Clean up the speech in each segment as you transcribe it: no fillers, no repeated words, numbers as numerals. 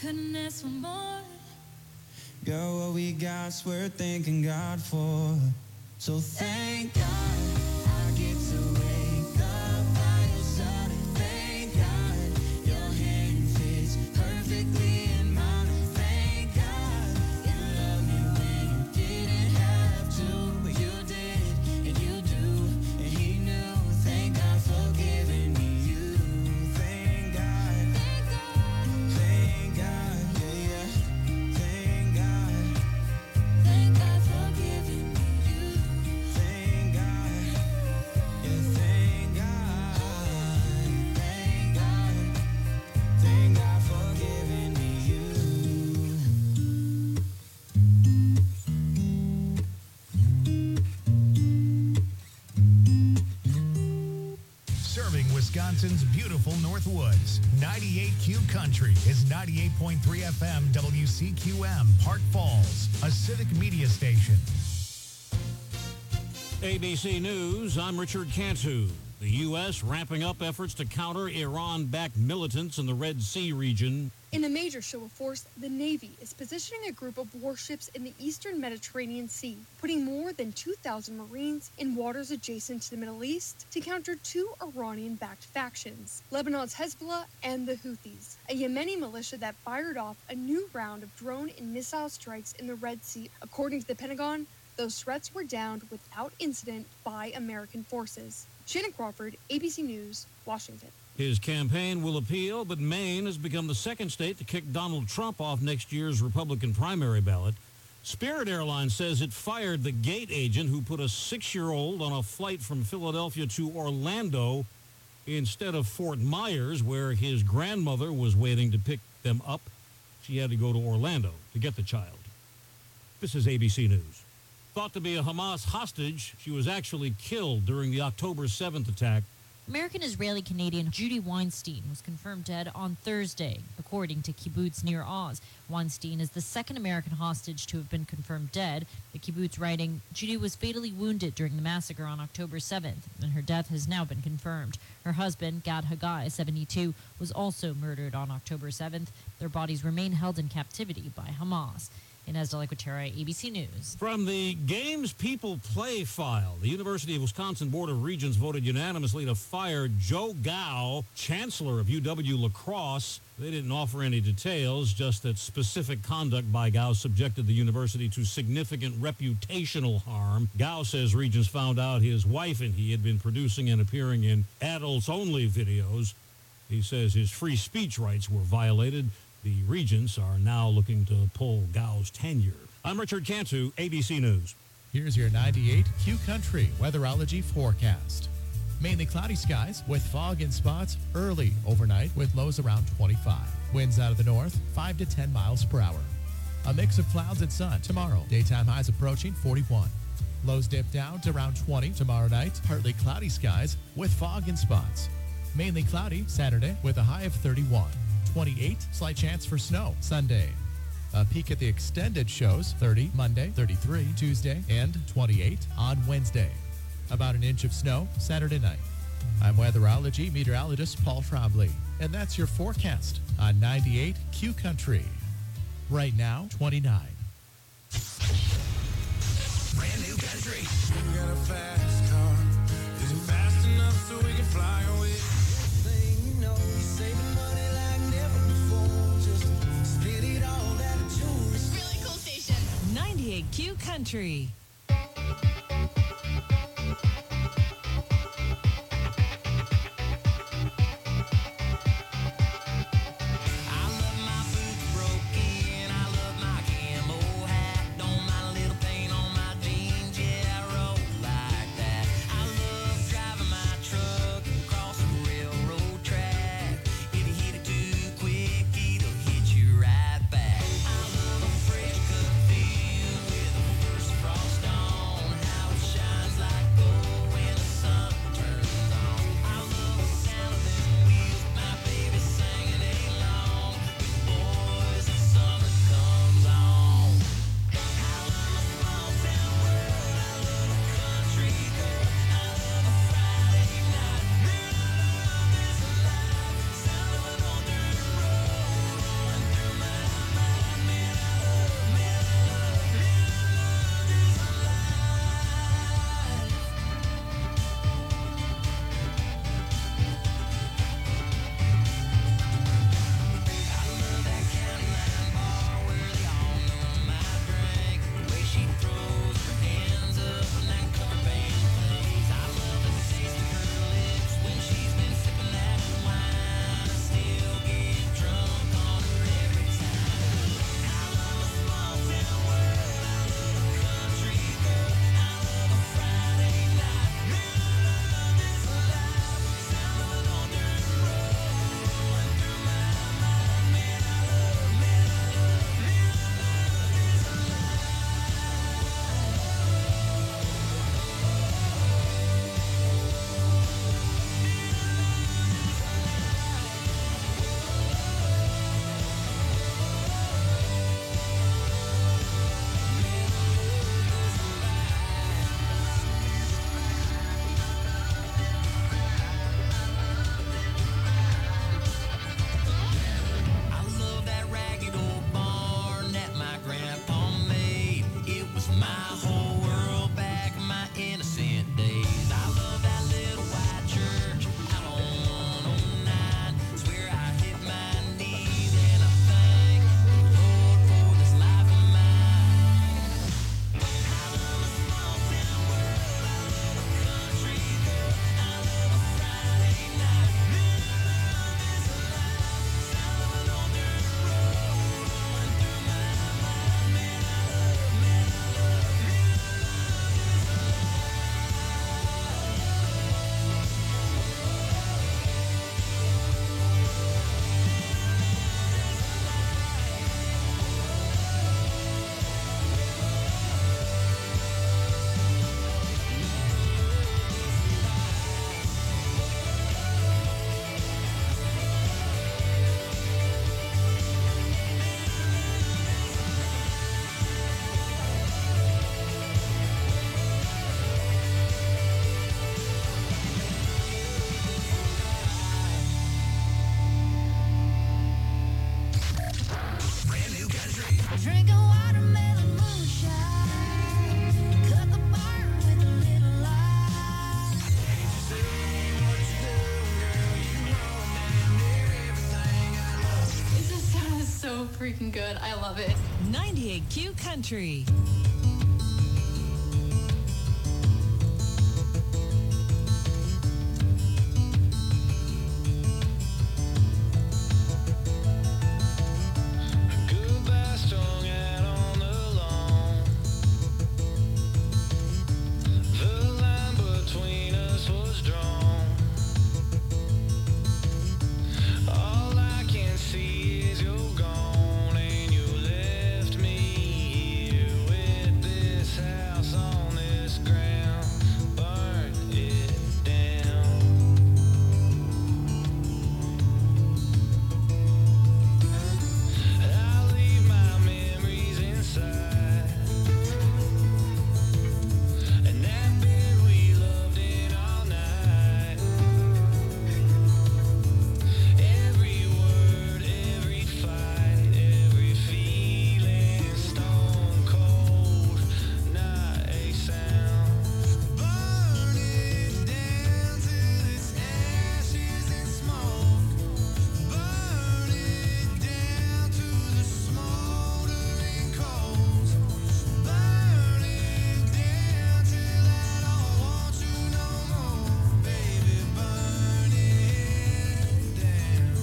couldn't ask for more. Girl, what we got's worth thanking God for. So thank God I get to wake up by your side. And thank God your hand fits perfectly in mine. Thank God you loved me when you didn't have to, but you did, and you do, and he knew. Thank God for giving me you. Thank God, thank God, yeah, yeah. Thank God, Thank God for giving me you. thank God, yeah, thank God, thank God, thank God for giving me you. Serving Wisconsin's beautiful Northwoods. 98Q Country is 98.3 FM WCQM, Park Falls, a civic media station. ABC News, I'm Richard Cantu. The U.S. ramping up efforts to counter Iran-backed militants in the Red Sea region. In a major show of force, the Navy is positioning a group of warships in the eastern Mediterranean Sea, putting more than 2,000 Marines in waters adjacent to the Middle East to counter two Iranian-backed factions, Lebanon's Hezbollah and the Houthis, a Yemeni militia that fired off a new round of drone and missile strikes in the Red Sea. According to the Pentagon, those threats were downed without incident by American forces. Shannon Crawford, ABC News, Washington. His campaign will appeal, but Maine has become the second state to kick Donald Trump off next year's Republican primary ballot. Spirit Airlines says it fired the gate agent who put a 6-year-old on a flight from Philadelphia to Orlando instead of Fort Myers, where his grandmother was waiting to pick them up. She had to go to Orlando to get the child. This is ABC News. Thought to be a Hamas hostage, she was actually killed during the October 7th attack. American-Israeli-Canadian Judy Weinstein was confirmed dead on Thursday, according to kibbutz Nir Oz. Weinstein is the second American hostage to have been confirmed dead. The kibbutz writing, Judy was fatally wounded during the massacre on October 7th, and her death has now been confirmed. Her husband, Gad Haggai, 72, was also murdered on October 7th. Their bodies remain held in captivity by Hamas. Inez de la Cuetara, ABC News. From the Games People Play file, the University of Wisconsin Board of Regents voted unanimously to fire Joe Gao, chancellor of UW La Crosse. They didn't offer any details, just that specific conduct by Gao subjected the university to significant reputational harm. Gao says Regents found out his wife and he had been producing and appearing in adults-only videos. He says his free speech rights were violated. The Regents are now looking to pull Gao's tenure. I'm Richard Cantu, ABC News. Here's your 98Q Country weatherology forecast. Mainly cloudy skies with fog in spots early overnight with lows around 25. Winds out of the north, 5 to 10 miles per hour. A mix of clouds and sun tomorrow. Daytime highs approaching 41. Lows dip down to around 20 tomorrow night. Partly cloudy skies with fog in spots. Mainly cloudy Saturday with a high of 31. 28, slight chance for snow Sunday. A peek at the extended shows, 30 Monday, 33 Tuesday, and 28 on Wednesday. About an inch of snow Saturday night. I'm weatherology meteorologist Paul Trombley, and that's your forecast on 98Q Country. Right now, 29. Brand new country. You got a fast car. Is it fast enough so we can fly away? Thing you know, you're saving money like never before. Just spit it all out of jewelry. Really cool station. 98Q Country. I love my boots broken. I love my camo hat. Don't mind a little paint on my jeans. Yeah, I roll like that. I love driving my truck across the railroad track. If you hit it too quick, it'll hit you right back. I love a fresh cut field with a first frost freaking good. I love it. 98Q Country. Goodbye strung out on the lawn. The line between us was drawn. All I can see is you're gone, and you left me here with this house on this ground. Burn it down. I leave my memories inside, and that bed we loved in all night. Every word, every fight, every feeling, stone cold, not a sound. Burn it down till it's ashes and smoke. Burn it down to the smoldering coals. Burn it down till I don't want you no more, baby. Burn it down.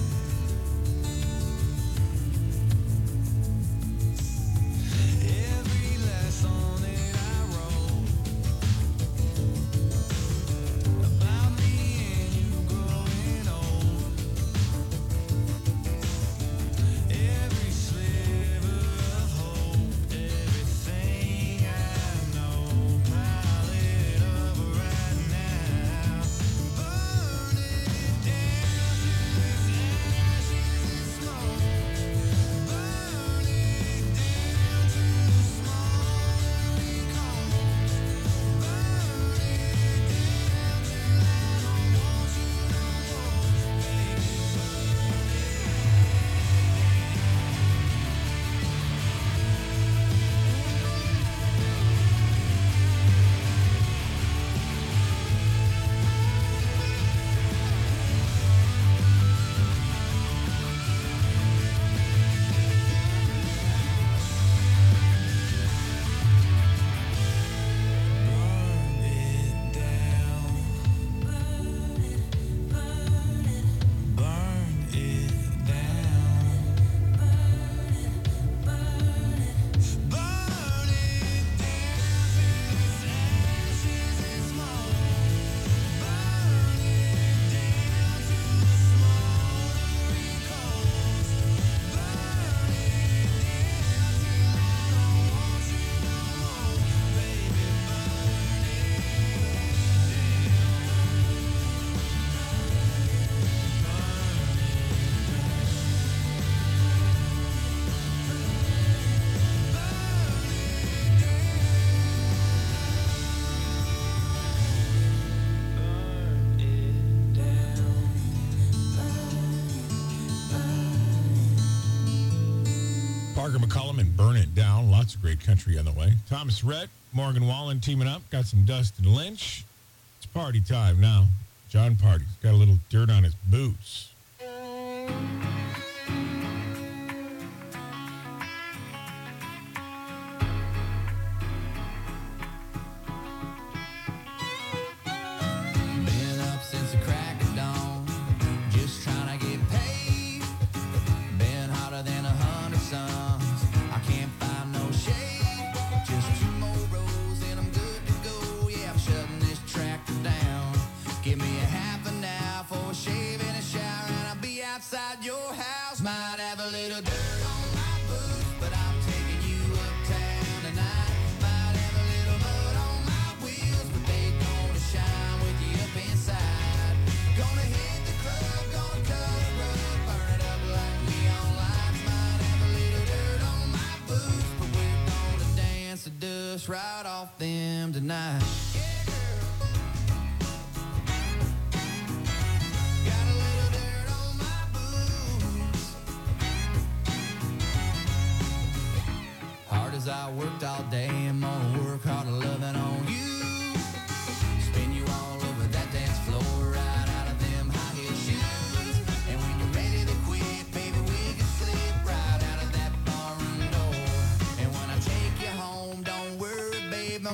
Every last song that I wrote about me and you growing old. Every sliver of hope, everything I know, pile it up right now. Burn it down till it's ashes and smoke. Burn it down to the smoldering coals. Burn it down till I don't want you no more, baby. Burn it down. Burn it down. Burn it down till it's ashes and smoke. Burn it down to the smoldering coals. Burn it down till I don't want you no more, baby. Burn it down. Parker McCullum and Burn It Down. Lots of great country on the way. Thomas Rhett, Morgan Wallen teaming up. Got some Dustin Lynch. It's party time now. John Party's got a little dirt on his boots. Been up since the crack of dawn, just trying to get paid. Been hotter than 100 suns. I can't find no shade. Just 2 more rows and I'm good to go. Yeah, I'm shutting this tractor down. Give me a half an hour for a shave and a shower, and I'll be outside your house. Might have a little dirt on my boots, but I'm taking you uptown tonight. Might have a little mud on my wheels, but they gonna shine with you up inside. Gonna hit the club, gonna cut a rug, burn it up like neon lights. Might have a little dirt on my boots, but we're gonna dance the dust right off them tonight. Yeah, girl. Got a little dirt on my boots. Hard as I worked all day, I'm gonna work hard loving on you. Spin you all over that dance floor, right out of them high heel shoes. And when you're ready to quit, baby, we can slip right out of that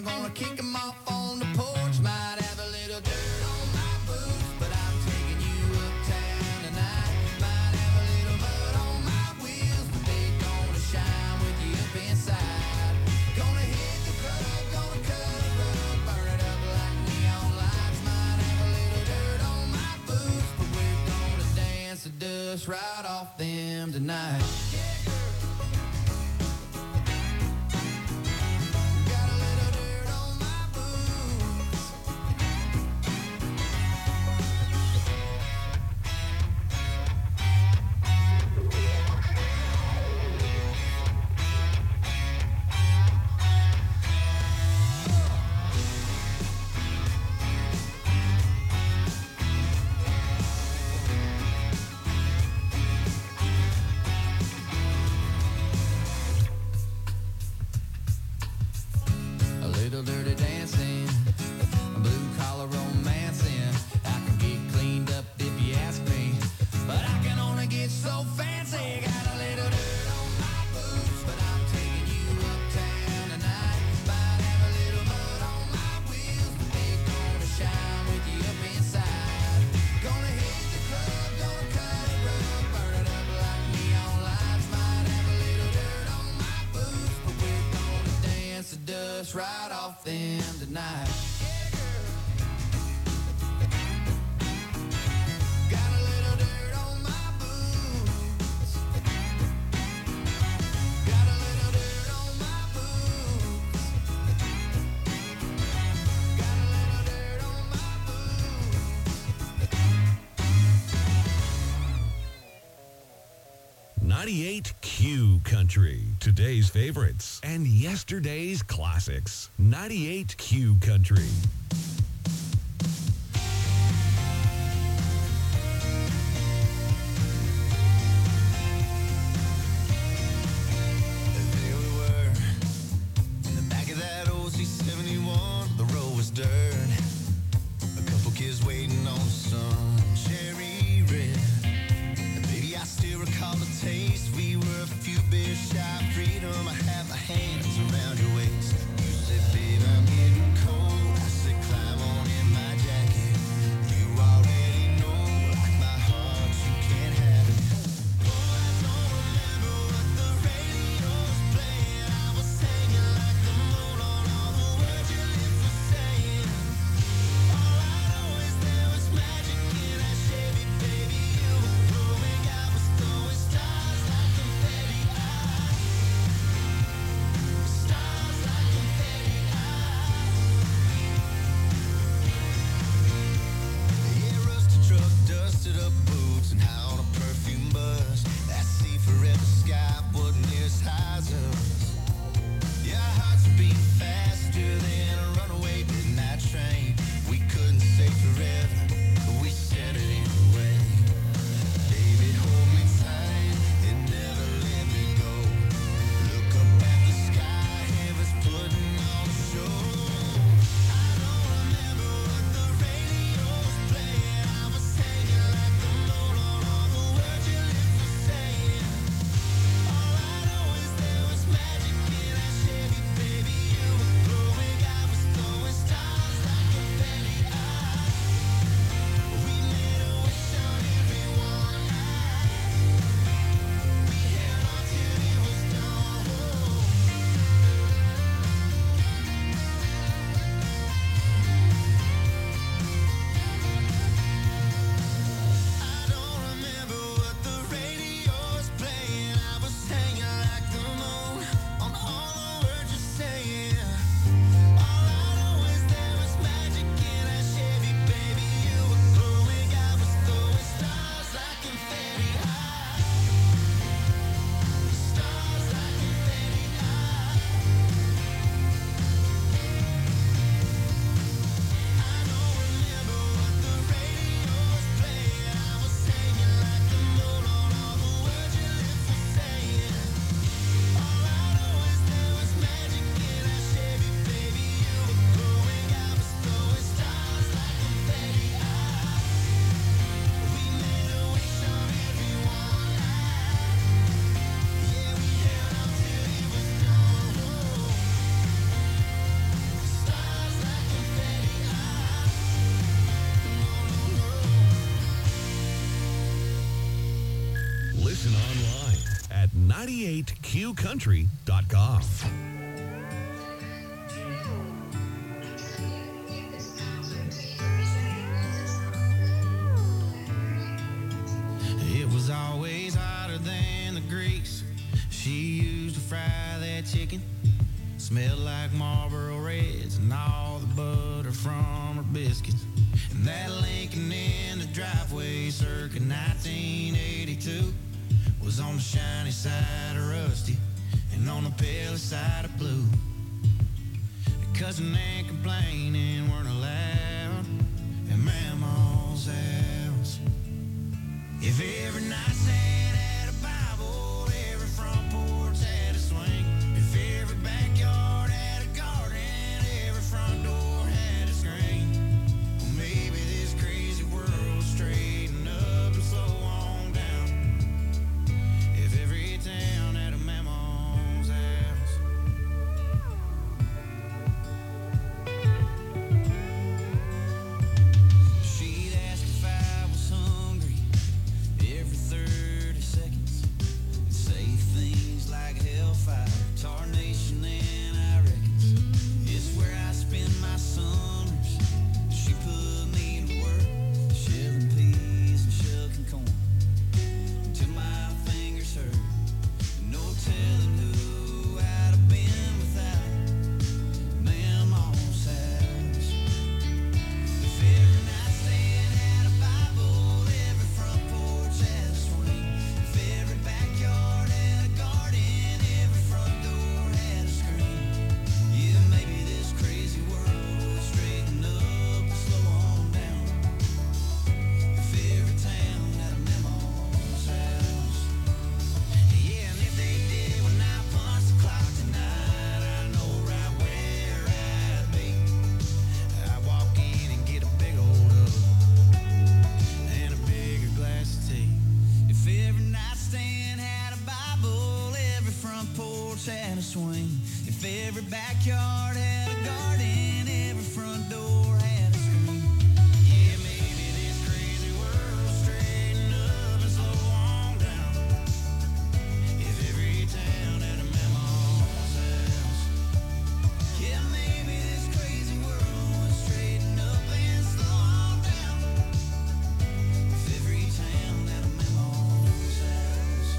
Gonna kick 'em off on the porch. Might have a little dirt on my boots, but I'm taking you uptown tonight. Might have a little mud on my wheels, but they gonna shine with you up inside. Gonna hit the club, gonna cut a rug, burn it up like neon lights. Might have a little dirt on my boots, but we're gonna dance the dust right off them tonight. Got a little dirt on my boots. A little dirty dancing, a blue collar romancing. I can get cleaned up if you ask me, but I can only get so fancy. Got a little dirt on my boots, but I'm taking you uptown tonight. Might have a little mud on my wheels, but they gonna shine with you up inside. Gonna hit the club, gonna cut a rug, burn it up like neon lights. Might have a little dirt on my boots, but we're gonna dance the dust right off them tonight. Got a little dirt on my boots. Got a little dirt on my boots. Got a little dirt on my boots. 98 Q Country. Today's favorites and yesterday's classics. 98 Q Country. There we were, in the back of that old C71. The road was dirt. A couple kids waiting on some cherry red. And baby, I still recall the taste. We were a few beers shy of freedom. I had my hands around your waist. You said, babe, I'm getting cold. I said, climb on in my jacket. You already know, like my heart, you can't have it. Oh, I don't remember what the radio was playing. I was hanging like the moon on all the words your lips were saying. All I know is there was magic in that Chevy, baby. You were glowing, I was throwing stars like confetti. Stars like confetti. Yeah, rusted truck, dusted up boots, and high on a perfume bus. That sea forever sky wasn't near as high as us. Yeah, our hearts would beat faster than a runaway midnight train. We couldn't say forever, but we said it anyway. Baby, hold me tight and never let me go. Look up at the sky, heaven's putting on a show. I don't remember what the radio was playing. I was hanging like the moon on all the Listen online at 98qcountry.com. It was always hotter than the grease she used to fry that chicken. Smelled like Marlboro Reds and all the butter from her biscuits. And that Lincoln in the driveway circa 1982 was on the shiny side of rusty and on the pale side of blue. Cussing and complaining weren't allowed at Mama's house. If every nightstand had a Bible, every front porch had a swing. If every backyard had a garden, every front door had a screen. Well, maybe this crazy world straighten up and slow on down. If every town had a Mama's house. She'd ask if I was hungry every 30 seconds and say things like hellfire, tarnation, and I reckons it's where I spend my summers. She put me to work, shelling peas and shucking corn until my fingers hurt. No telling who I'd have been without Mama's house. If every nightstand had a Bible, every front porch had a swing. If every backyard had a garden, every front door had a screen. Yeah, maybe this crazy world would straighten up and slow on down. If every town had a Mama's house. Yeah, and if they did when I punch the clock tonight, I know right where I'd be. I'd walk in and get a big old hug and a bigger glass of tea. If every nightstand had a Bible, every front porch had a swing. If every backyard had a garden, every front door had a screen. Yeah, maybe this crazy world will straighten up and slow on down. If every town had a Mama's house. Yeah, maybe this crazy world would straighten up and slow on down. If every town had a Mama's house.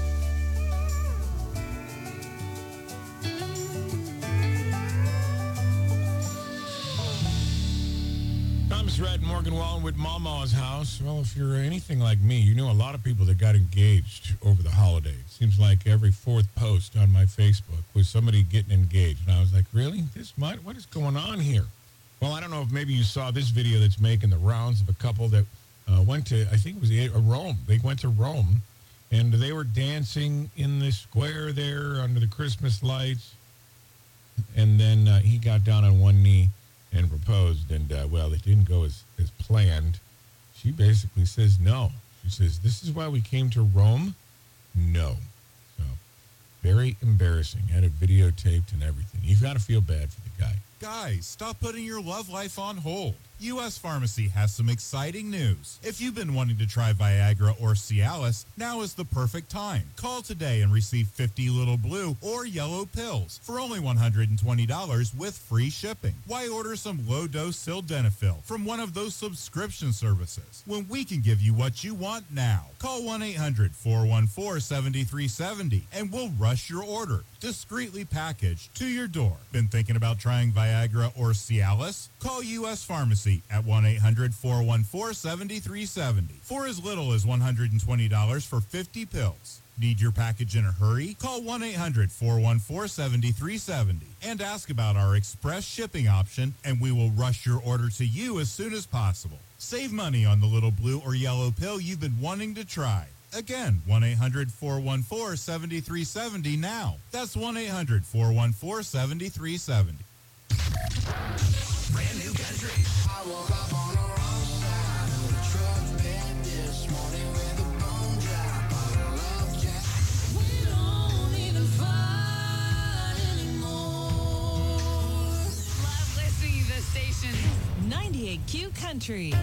Thomas Rhett and Morgan Wallen with Mama's house. Well, if you're anything like me, you know a lot of people that got engaged over the holidays. Seems like every fourth post on my Facebook was somebody getting engaged. And I was like, really? What is going on here? Well, I don't know if maybe you saw this video that's making the rounds of a couple that went to, I think it was Rome. They went to Rome, and they were dancing in the square there under the Christmas lights. And then he got down on one knee and proposed, and, well, it didn't go as planned. She basically says no. She says, this is why we came to Rome? No. So, very embarrassing. Had it videotaped and everything. You've got to feel bad for the guy. Guys, stop putting your love life on hold. U.S. Pharmacy has some exciting news. If you've been wanting to try Viagra or Cialis, now is the perfect time. Call today and receive 50 little blue or yellow pills for only $120 with free shipping. Why order some low-dose sildenafil from one of those subscription services when we can give you what you want now? Call 1-800-414-7370 and we'll rush your order, discreetly packaged, to your door. Been thinking about trying Viagra or Cialis? Call U.S. Pharmacy at 1-800-414-7370 for as little as $120 for 50 pills. Need your package in a hurry? Call 1-800-414-7370 and ask about our express shipping option, and we will rush your order to you as soon as possible. Save money on the little blue or yellow pill you've been wanting to try. Again, 1-800-414-7370 now. That's 1-800-414-7370. Brand new country. I woke up on the wrong side of the truck bed this morning with a bone drop on a love jack. We don't even fight anymore. Love listening to the station. 98Q Country.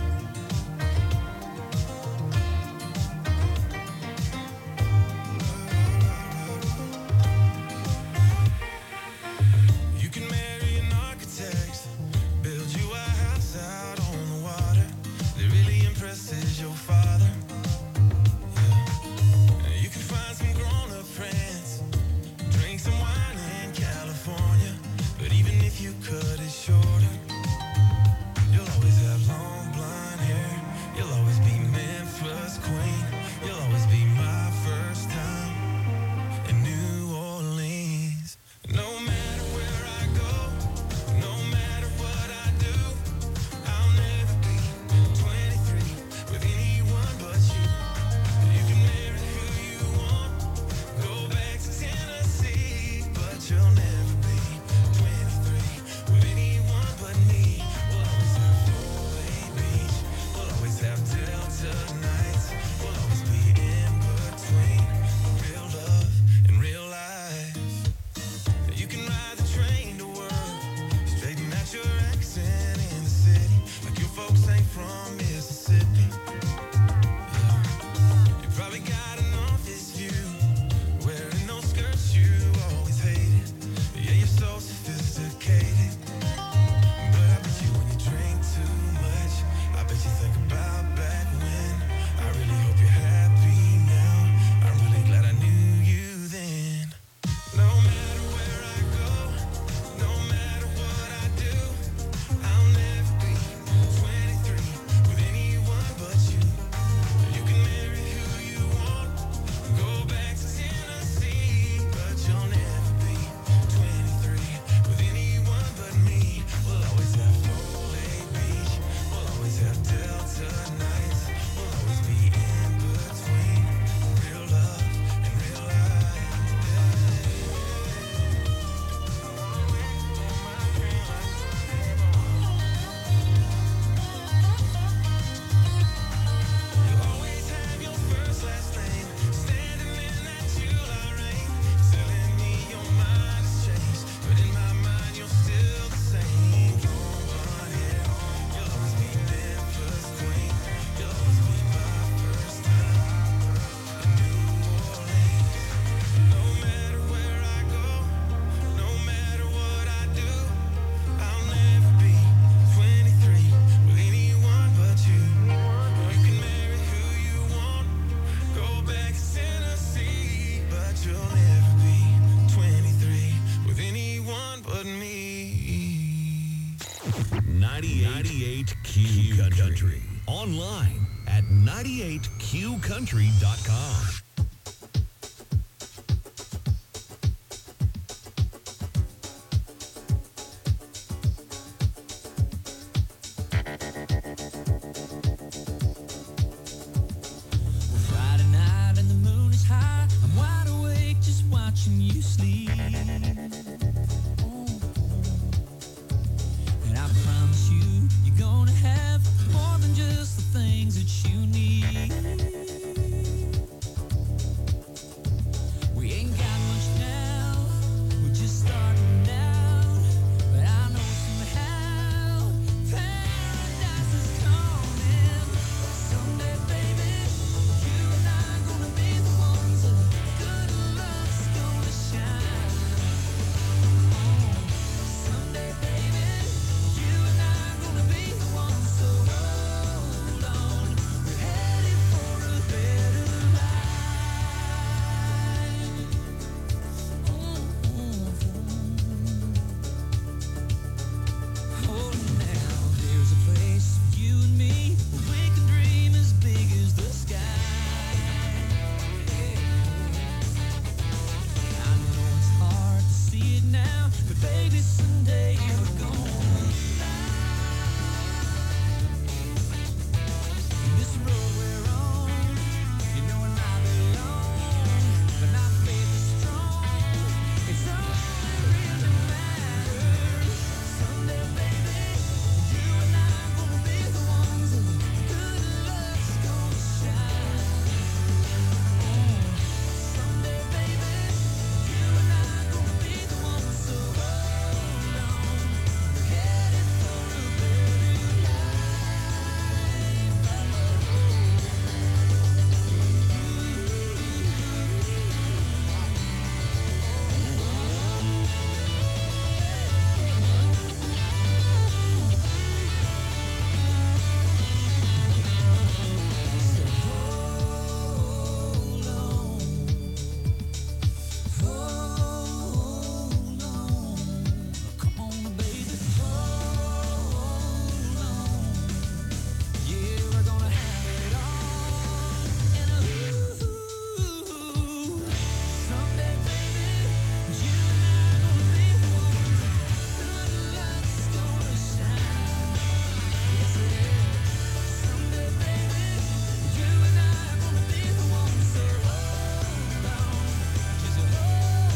Country. Online at 98qcountry.com. Friday night and the moon is high. I'm wide awake just watching you sleep. And I promise you, you're gonna have more than just the things that you need. We ain't got much now, we're just starting out. But I know somehow paradise is coming. Someday, baby, you and I gonna be the ones that good luck's gonna shine. Someday, baby, you and I gonna be the ones. So hold on, we're headed for a better life. Hold now, there's a place for you and me where we can dream as big as the sky. I know it's hard to see it now, but baby, someday we're gonna fly. This road we're on, you know it might be long, but my faith is strong. It's all that really matters. Someday, baby, you and I gonna be the ones that good luck's gonna shine. Someday, baby, you and I gonna be the ones. So hold on, we're headed for a better hold on. Come on, baby, hold on. Yeah, we're gonna have it all. And someday, baby, you and I gonna be the ones. Good luck's gonna shine. Yes, it is. Someday, baby, you and I gonna be the ones. So hold on, just hold on.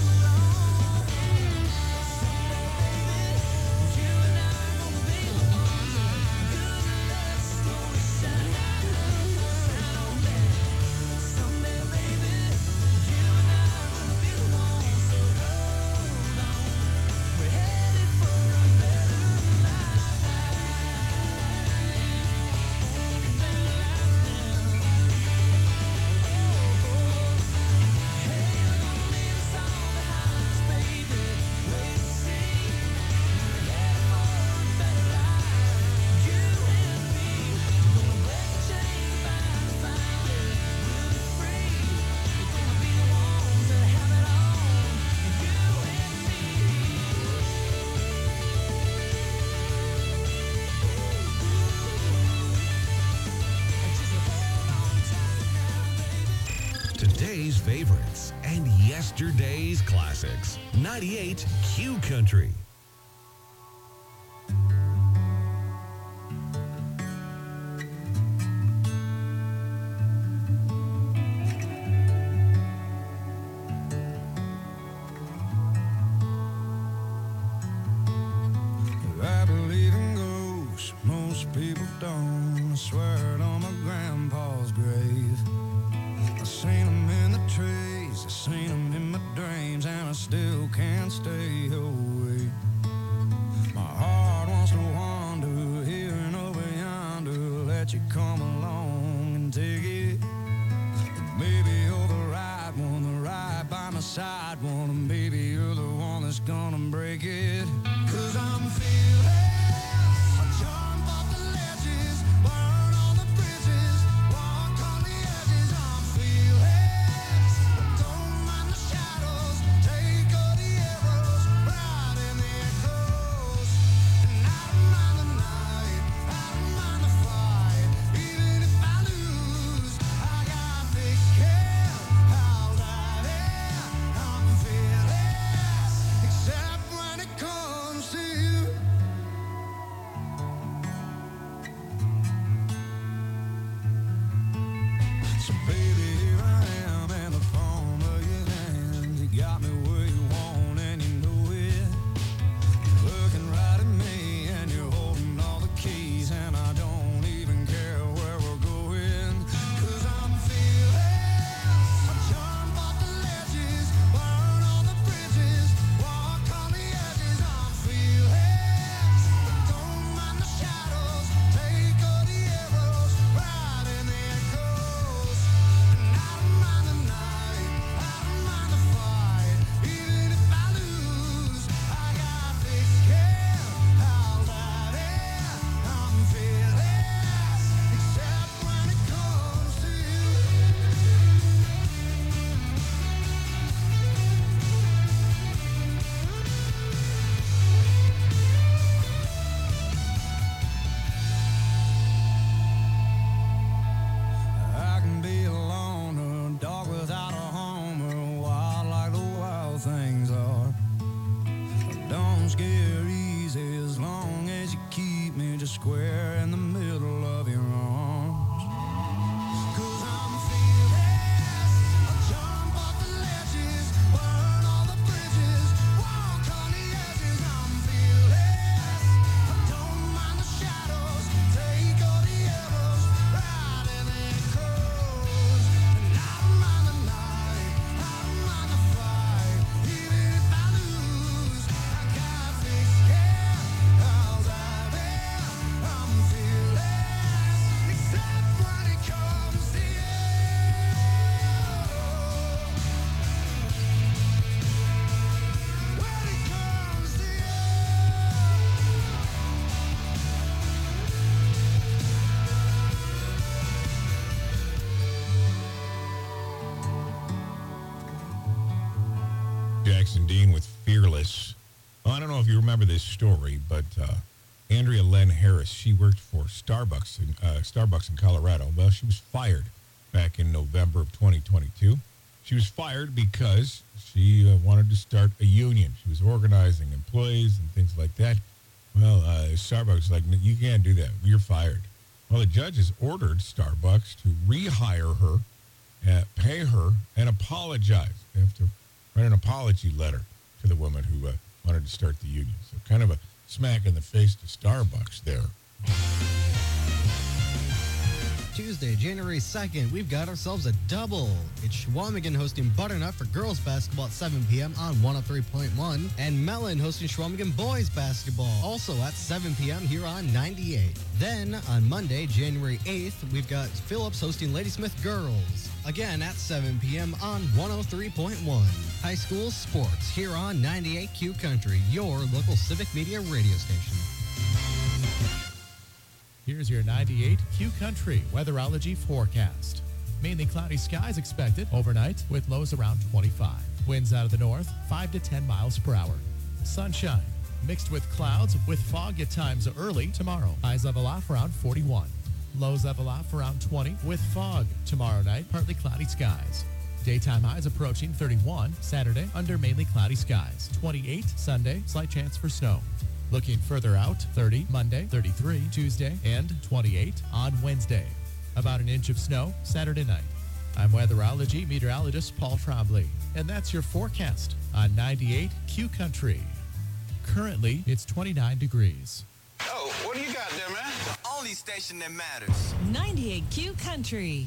Someday, baby, you and I gonna be the ones. Good luck's gonna shine. Shine on me. Someday, baby, you and I gonna be the ones. So hold on, we're headed for a better life. Today's favorites and yesterday's classics. 98 Q Country. I believe in ghosts, most people don't. I swear it on my grandpa's grave. I seen them in the trees, I seen them in my dreams, and I still can't stay away. My heart wants to wander here and over yonder, let you come along and take it. Maybe you're the right one, the right by my side one, and maybe you're the one that's gonna break it. 'Cause I'm feeling I jump off the ledges, burn on the bridges, walk on the edges. I'm feeling don't mind the shadows, take all the arrows, ride in the echoes. And I don't mind the night, I don't mind the fire. things get easy as long as you keep me just square in the middle of your arms. 'Cause I'm fearless, I'll jump off the ledges, burn all the bridges, walk on the edges. I'm fearless, I don't mind the shadows, take all the arrows, ride anything close. And I don't mind the night, I don't mind the fight, even if I lose, I got thick skin, I'll dive in. I'm fearless, except when it comes to you. When it comes to you. Jackson Dean with Fearless. Well, I don't know if you remember this story, but Andrea Len Harris, she worked for Starbucks in Colorado. Well, she was fired back in November of 2022. She was fired because she wanted to start a union. She was organizing employees and things like that. Well, Starbucks was like, you can't do that. You're fired. Well, the judges ordered Starbucks to rehire her, pay her, and apologize. They have to write an apology letter to the woman who wanted to start the union. So kind of a smack in the face to Starbucks there. Tuesday, January 2nd, we've got ourselves a double. It's Shawamigan hosting Butternut for girls basketball at 7 p.m. on 103.1, and Mellon hosting Shawamigan boys basketball also at 7 p.m. here on 98. Then, on Monday, January 8th, we've got Phillips hosting Ladysmith girls, again at 7 p.m. on 103.1. High school sports here on 98Q Country, your local civic media radio station. Here's your 98Q Country weatherology forecast. Mainly cloudy skies expected overnight with lows around 25. Winds out of the north, 5 to 10 miles per hour. Sunshine mixed with clouds with fog at times early tomorrow. Highs level off around 41. Lows level off around 20 with fog tomorrow night, partly cloudy skies. Daytime highs approaching 31 Saturday under mainly cloudy skies. 28 Sunday, slight chance for snow. Looking further out, 30 Monday, 33 Tuesday, and 28 on Wednesday. About an inch of snow Saturday night. I'm weatherology meteorologist Paul Trombley, and that's your forecast on 98Q Country. Currently, it's 29 degrees. Oh, what do you got there, man? The only station that matters. 98Q Country.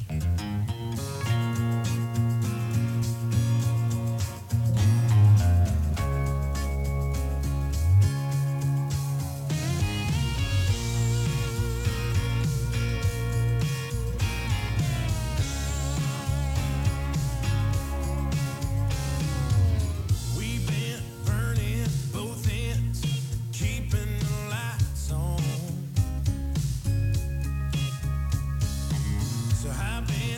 We've been burning both ends, keeping the lights on. So I've been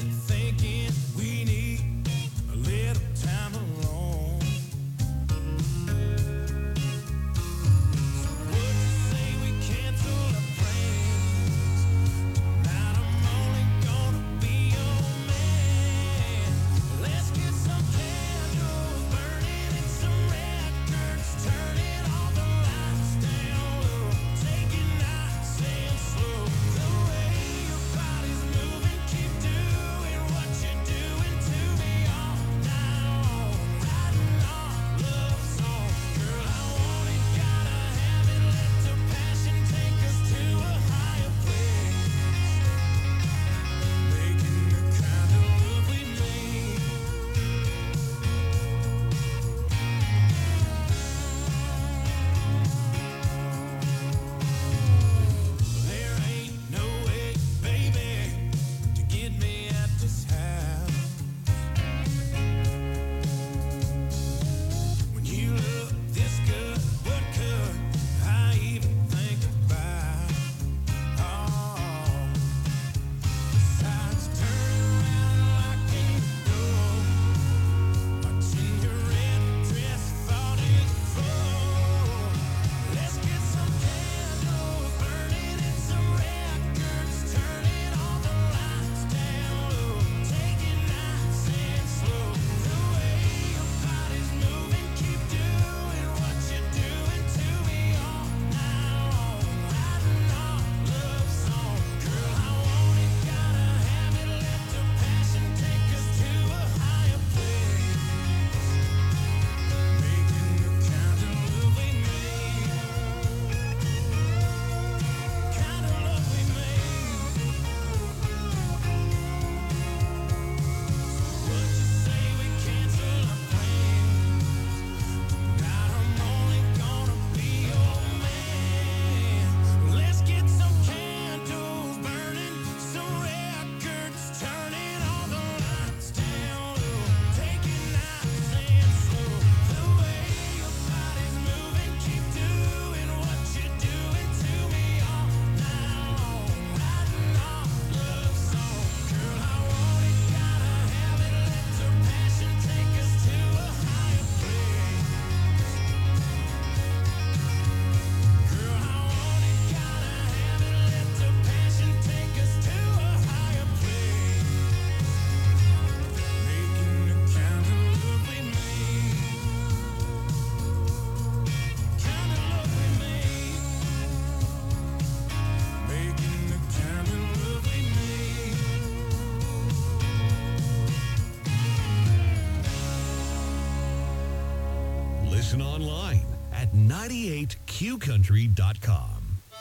Listen online at 98qcountry.com.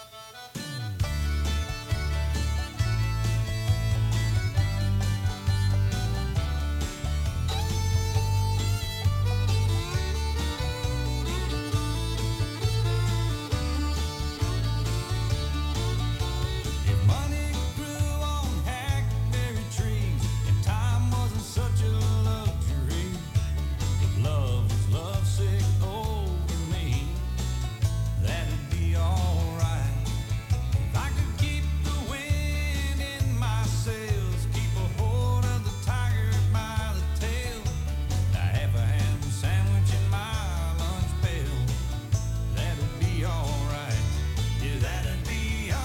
Money grew on hackberry trees, and time wasn't such a luxury. If love was lovesick over me, that'd be alright. If I could keep the wind in my sails, keep a hold of the tiger by the tail, a half a ham sandwich in my lunch pail, that'd be alright. Yeah, that'd be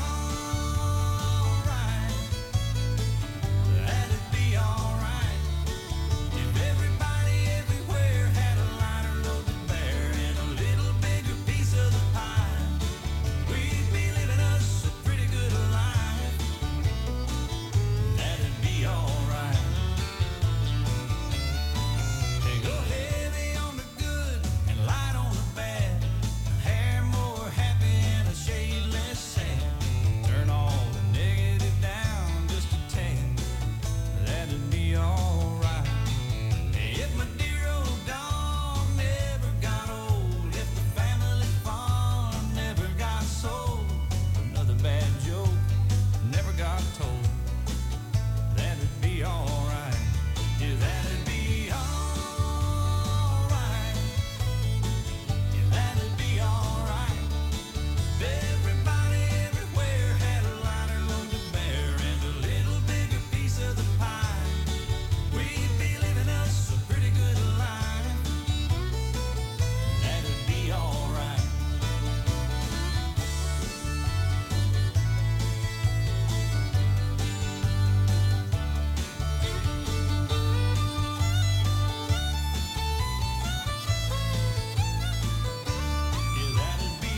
that'd be alright. If everybody everywhere had a lighter load to bear and a little bigger piece of the pie, we'd be living us a pretty good life. That'd be alright. Hey, go heavy on the good and light on the bad. A hair more happy and a shade less sad. Turn all the negative down just a tad. That'd be alright. If my dear old dog never got old, if the family farm never got sold, another bad joke never got told, that'd be alright. Yeah, that'd be alright. Yeah, that'd be alright. If everybody everywhere had a lighter load to bear and a little bigger piece of the pie, we'd be living us a pretty good life. That'd be alright. Yeah, that'd be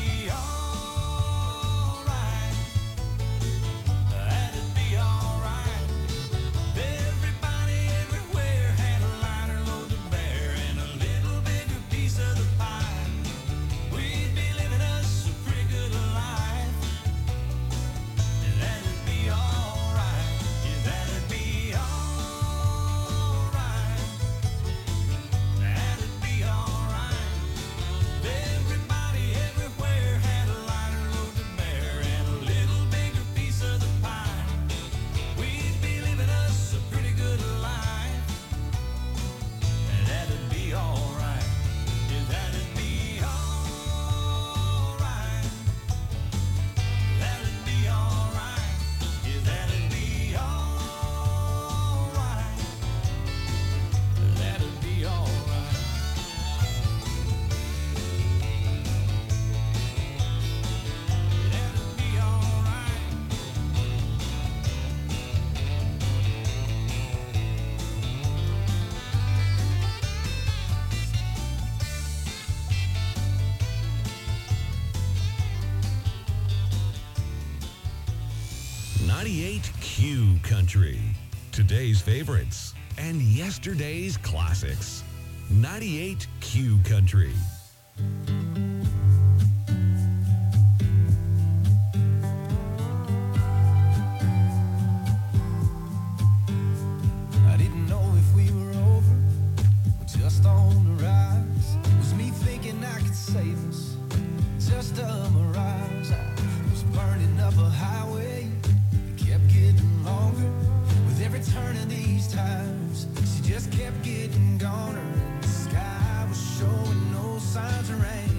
alright. That'd be alright. Everybody everywhere had a lighter load to bear and a little bigger piece of the pie, we'd be living us a pretty good life. And that'd be alright. Yeah, that'd be alright. That'd be alright. Everybody everywhere had a lighter load to bear and a little bigger piece of the pie, we'd be living us a pretty good life. And that'd be alright. Yeah, that'd be alright. That'd be alright. Yeah, that'd be alright. That'd be alright. That'd be alright. 98Q Country. Today's favorites and yesterday's classics. 98Q Country. I didn't know if we were over or just on the rise. Was me thinking I could save us? Just a mirage. I was burning up a highway. It kept getting longer with every turn of these times. She just kept getting goner. The sky was showing no signs of rain.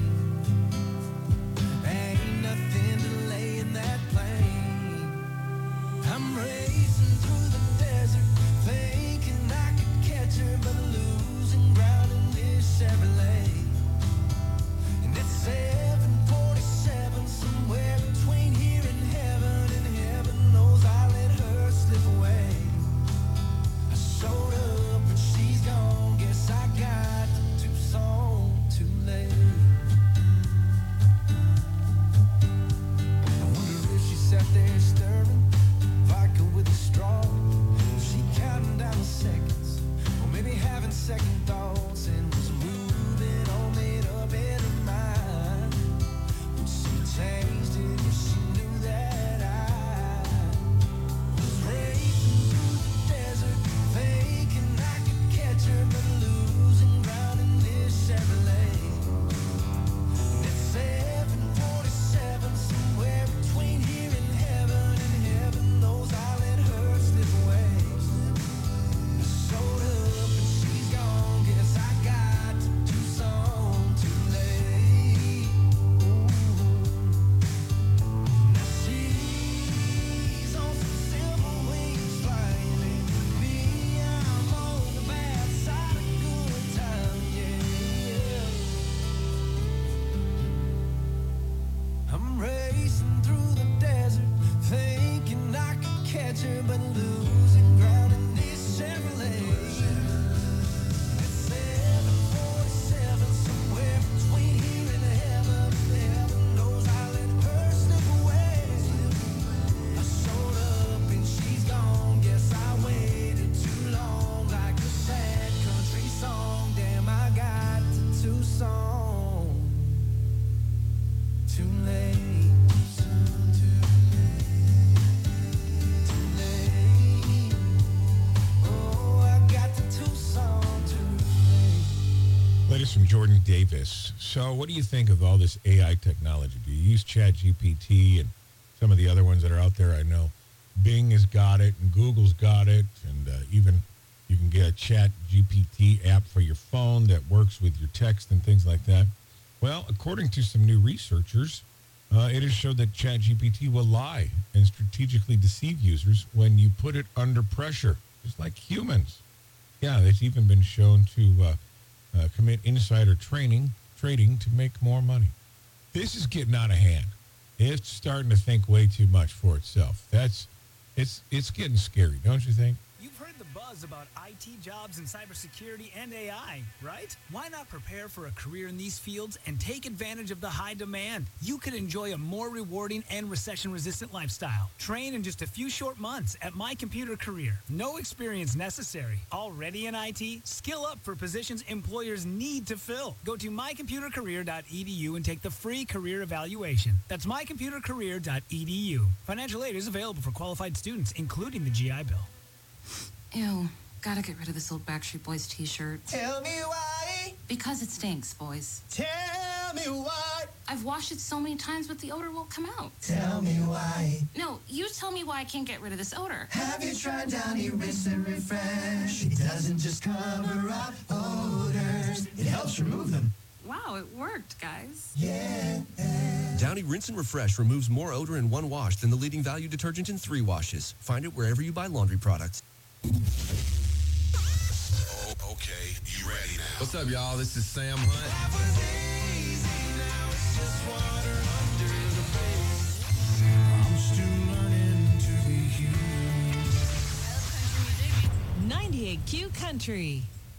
This from Jordan Davis. So what do you think of all this AI technology? Do you use ChatGPT and some of the other ones that are out there? I know Bing has got it and Google's got it, and even you can get a ChatGPT app for your phone that works with your text and things like that. Well, according to some new researchers, it has showed that ChatGPT will lie and strategically deceive users when you put it under pressure, just like humans. Yeah, it's even been shown to commit insider trading to make more money. This is getting out of hand. It's starting to think way too much for itself. It's getting scary, don't you think? You've heard the buzz about IT jobs in cybersecurity and AI, right? Why not prepare for a career in these fields and take advantage of the high demand? You could enjoy a more rewarding and recession-resistant lifestyle. Train in just a few short months at My Computer Career. No experience necessary. Already in IT? Skill up for positions employers need to fill. Go to mycomputercareer.edu and take the free career evaluation. That's mycomputercareer.edu. Financial aid is available for qualified students, including the GI Bill. Ew, gotta get rid of this old Backstreet Boys t-shirt. Tell me why. Because it stinks, boys. Tell me why. I've washed it so many times, but the odor won't come out. Tell me why. No, you tell me why I can't get rid of this odor. Have you tried Downy Rinse and Refresh? It doesn't just cover up odors, it helps remove them. Wow, it worked, guys. Yeah. Downy Rinse and Refresh removes more odor in one wash than the leading value detergent in 3 washes. Find it wherever you buy laundry products. Oh, okay. You ready now? What's up, y'all? This is Sam Hunt. I'm still learning to be human. 98Q Country.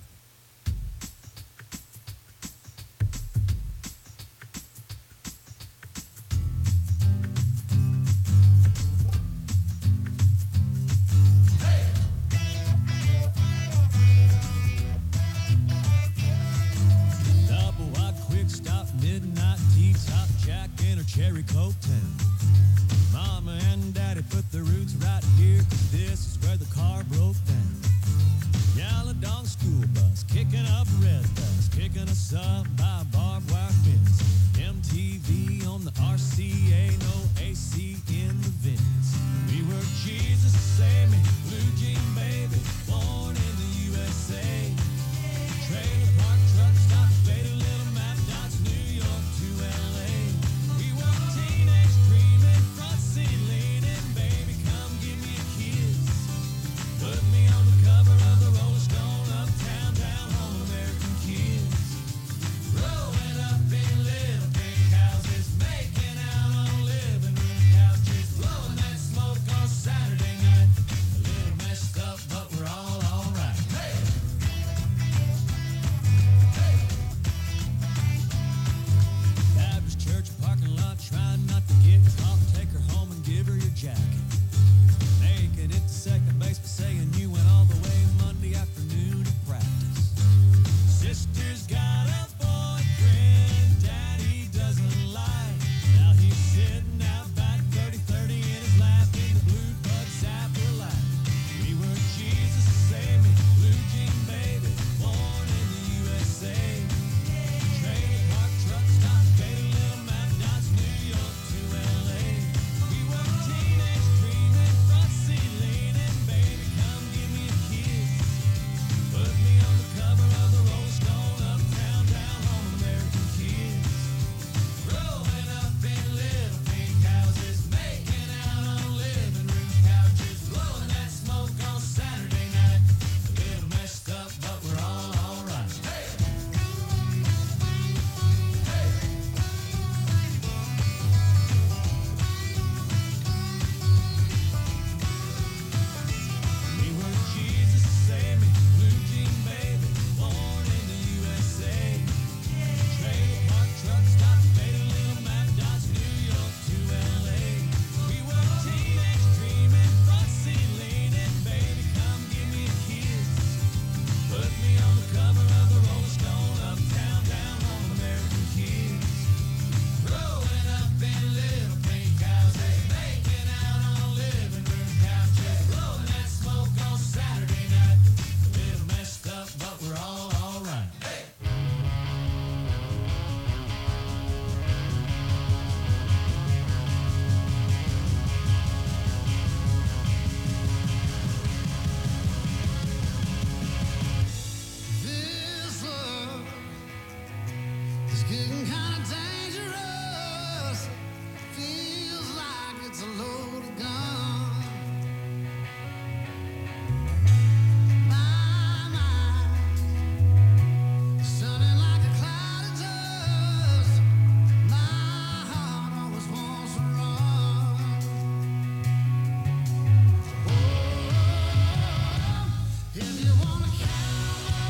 Cherry Coke Town. Mama and Daddy put their roots right here, 'cause this is where the car broke down. Yaladong school bus, kicking up red dust, kicking us up by barbed wire fence. MTV on the RCA, no AC in the vents. We were Jesus save me, blue jean baby, born in the USA. Trailer park truck stop, faded little map dots, New York to LA. Put me on the cover of the Rolling Stone, uptown, down home, American kids. Roll getting kind of dangerous. Feels like it's a loaded gun. My mind, sounding like a cloud of dust. My heart always wants to run. If you wanna count on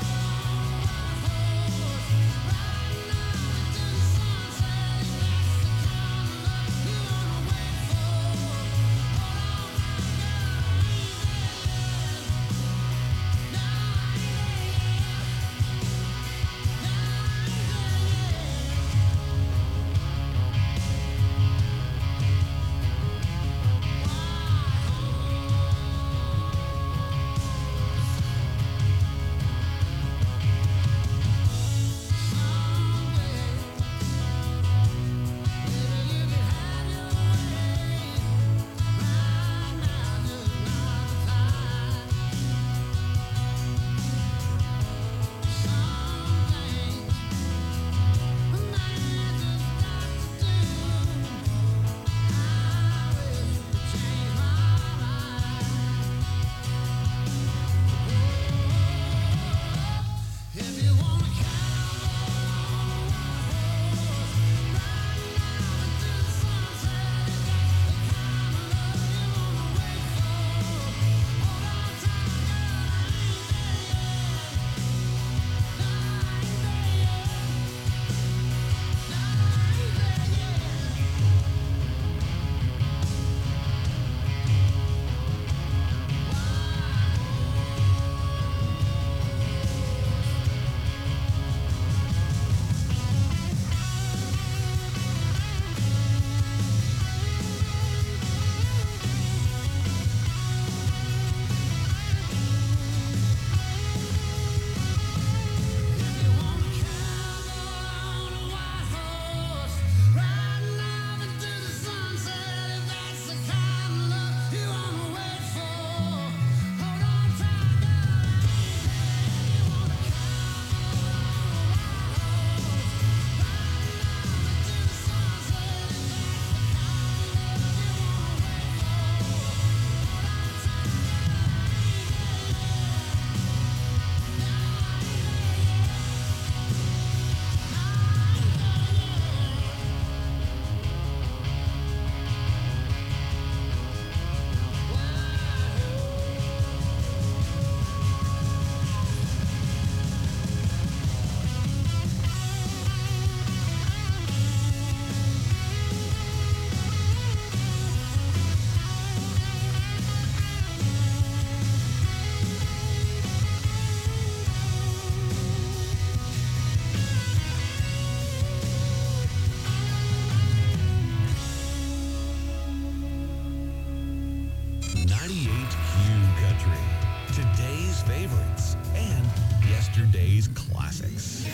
yesterday's classics.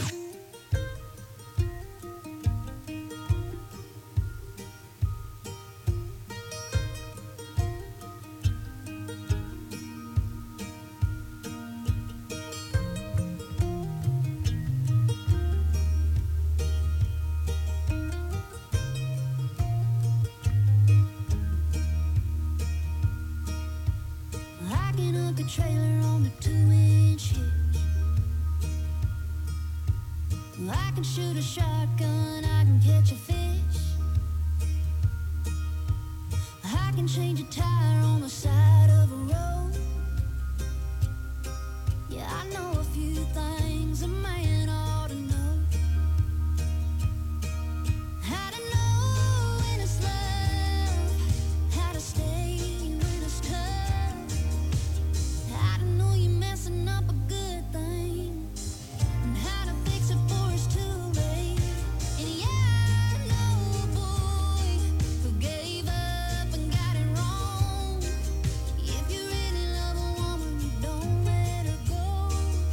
Hacking up the trailer on the 2-inch hitch. I can shoot a shotgun, I can catch a fish. I can change a tire on the side of a road. Yeah, I know a few things a man ought to know. How to know when it's love, how to stay when it's tough. I don't know you're messing up a good thing, and how to fix it before it's too late. And yeah, I know a boy who gave up and got it wrong. If you really love a woman, don't let her go.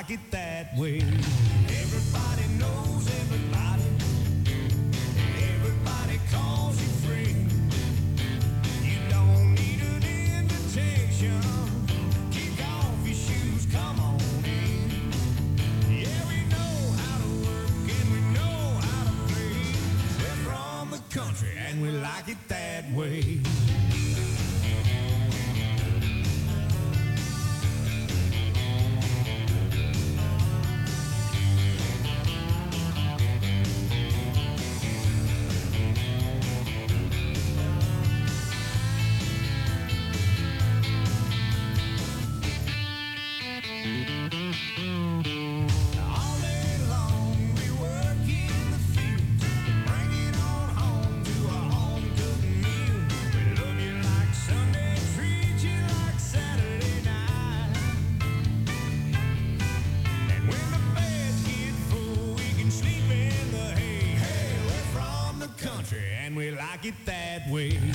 like it that way. Everybody knows everybody. Everybody calls you friend. You don't need an invitation. Kick off your shoes, come on in. Yeah, we know how to work and we know how to play. We're from the country and we like it that way. All day long we work in the fields, bring it on home to a home-cooked meal. We love you like Sunday, treat you like Saturday night. And when the beds get full, we can sleep in the hay. Hey, we're from the country and we like it that way.